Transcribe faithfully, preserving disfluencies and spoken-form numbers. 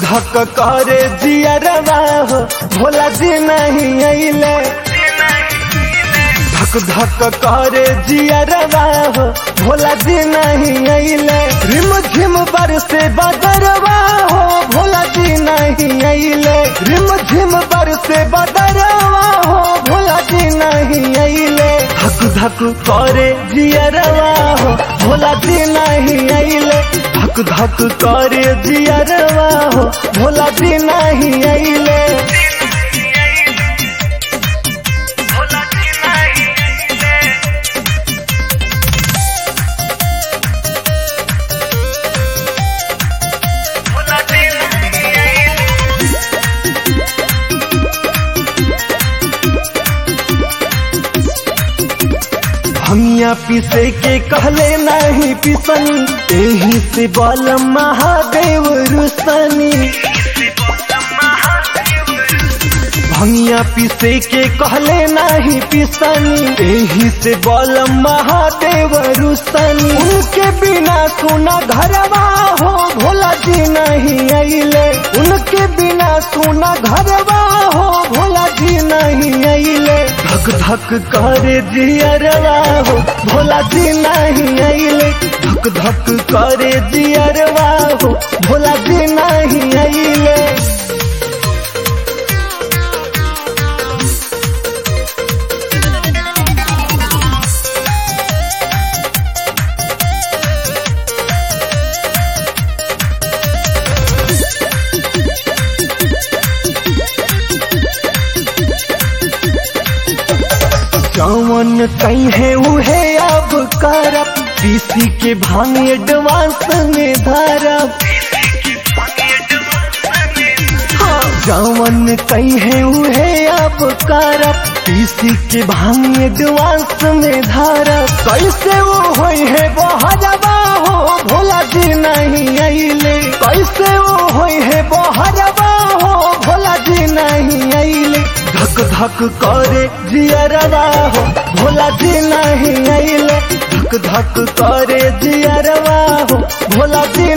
धक करे जियरवा हो भोला जी नहीं अइले। धक धक करे जियरवा हो भोला जी नहीं अइले। रिम झिम बरसे बदरवा हो भोला जी नहीं अइले। रिम झिम बरसे बदरवा हो भोला जी नहीं अइले। धक धक करे जियरवा हो भोला जी नहीं अइले। धक धक करे जियरवा हो भोला जी नहीं अइले। भंगिया पीसे के कहले नहीं पिसनी, एही से बल महादेव रुसनी। भंगिया पीसे के कहले नहीं पिसनी, एही से बल महादेव रुसनी। उनके बिना सुना घरवा हो भोला जी नहीं अइले। उनके बिना सुना घरवा हो भोला जी नहीं अइले। धक धक करे जियरवा हो भोला जी नहीं अइले। धक धक करे जियरवा हो भोला जी नहीं अइले। जवन कहे उहे अब करब, पीसी के भांग एडवांस में धरब। जवन कहे उहे अब करब, पीसी के भांग एडवांस में धरब। कैसे वो होई है बहरवा हो भोला जी नहीं अइले। कैसे वो होई है बहरवा हो भोला जी नहीं अइले। धक धक करे जियरवा हो भोला जी नहीं अइले। धक धक करे जियरवा हो भोला जी